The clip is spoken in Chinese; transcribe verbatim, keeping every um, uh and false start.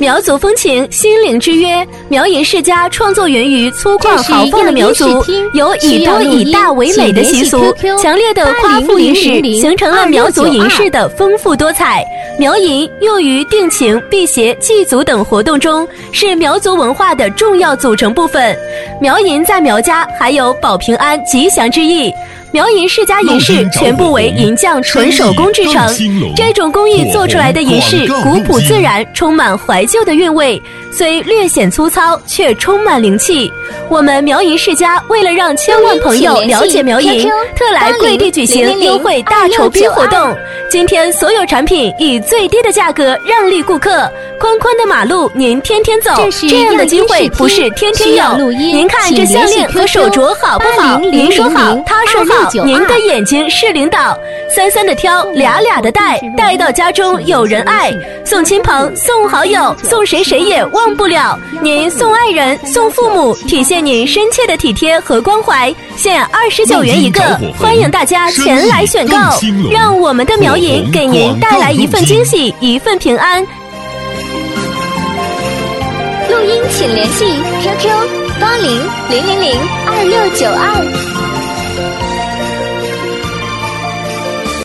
苗族风情，心灵之约。苗银世家创作源于粗犷豪放的苗族，有以多以大为美的习俗，强烈的夸父银饰形成了苗族银饰的丰富多彩。苗银用于定情、辟邪、祭祖等活动中，是苗族文化的重要组成部分。苗银在苗家还有保平安、吉祥之意。苗银世家银饰全部为银匠纯手工制成，这种工艺做出来的银饰古朴自然，充满怀旧的韵味，虽略显粗糙，却充满灵气。我们苗银世家为了让千万朋友了解苗银，特来贵地举行优惠大酬宾活动。今天所有产品以最低的价格让利顾客，宽宽的马路您天天走，这样的机会不是天天有。您看这项链和手镯好不好？您说好，他说好，您的眼睛是领导。三三的挑，俩俩的带，带到家中有人爱，送亲朋，送好友，送谁谁也忘不了。您送爱人，送父母，体现您深切的体贴和关怀，限二十九元一个，欢迎大家前来选购，让我们的苗银给您带来一份惊喜，一份平安。 录音请联系 Q Q 八零零零零二六九二。